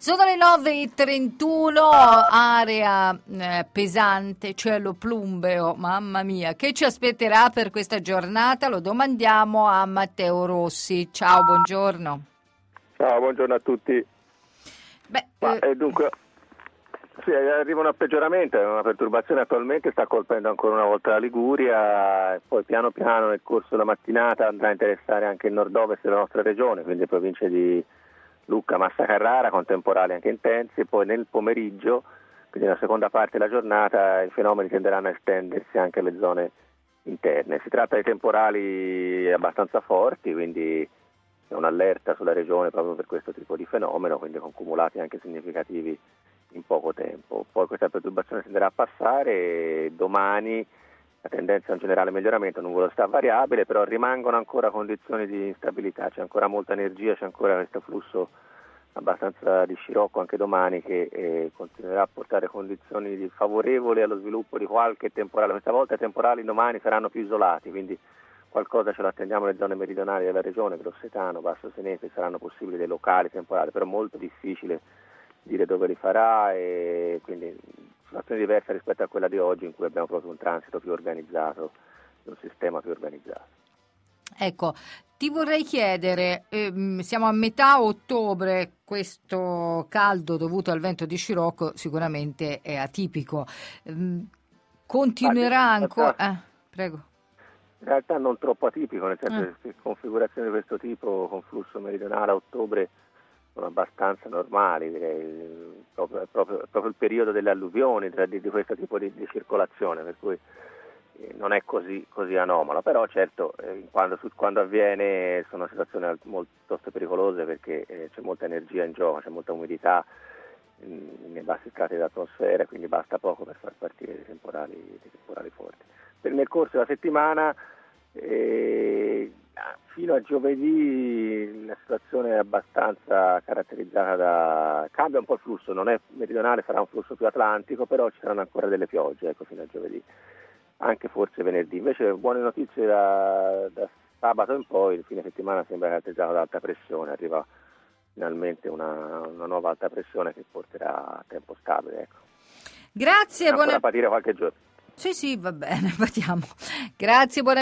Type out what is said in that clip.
Sono le 9:31, area pesante, cielo plumbeo, mamma mia. Che ci aspetterà per questa giornata? Lo domandiamo a Matteo Rossi. Ciao, buongiorno. Ciao, buongiorno a tutti. Dunque, sì, arriva un peggioramento, una perturbazione attualmente sta colpendo ancora una volta la Liguria, e poi piano piano nel corso della mattinata andrà a interessare anche il nord-ovest della nostra regione, quindi le province di Lucca, Massa Carrara, con temporali anche intensi, e poi nel pomeriggio, quindi nella seconda parte della giornata, i fenomeni tenderanno a estendersi anche alle zone interne. Si tratta di temporali abbastanza forti, quindi c'è un'allerta sulla regione proprio per questo tipo di fenomeno, quindi con cumulati anche significativi in poco tempo. Poi questa perturbazione tenderà a passare e domani la tendenza è un generale miglioramento, nuvolosità variabile, però rimangono ancora condizioni di instabilità, c'è ancora molta energia, c'è ancora questo flusso abbastanza di scirocco anche domani che continuerà a portare condizioni favorevoli allo sviluppo di qualche temporale. Questa volta i temporali domani saranno più isolati, quindi qualcosa ce lo attendiamo nelle zone meridionali della regione, Grossetano, Basso Senese, saranno possibili dei locali temporali, però molto difficile dire dove li farà, e quindi situazione diversa rispetto a quella di oggi in cui abbiamo proprio un transito più organizzato, un sistema più organizzato. Ecco, ti vorrei chiedere, siamo a metà ottobre, questo caldo dovuto al vento di scirocco sicuramente è atipico, continuerà ancora... prego. In realtà non troppo atipico, nel senso che configurazioni di questo tipo con flusso meridionale a ottobre sono abbastanza normali, direi, proprio il periodo delle alluvioni, di questo tipo di circolazione, per cui non è così anomalo, però certo quando avviene sono situazioni molto pericolose perché c'è molta energia in gioco, c'è molta umidità nei bassi strati dell'atmosfera, quindi basta poco per far partire dei temporali forti. Nel corso della settimana fino a giovedì la situazione è abbastanza caratterizzata cambia un po' il flusso, non è meridionale, sarà un flusso più atlantico, però ci saranno ancora delle piogge, fino a giovedì, anche forse venerdì. Invece buone notizie da sabato in poi, il fine settimana sembra caratterizzato da alta pressione, arriva finalmente una nuova alta pressione che porterà a tempo stabile. Ecco. Grazie, ancora patire qualche giorno. Sì, va bene, partiamo. Grazie, buona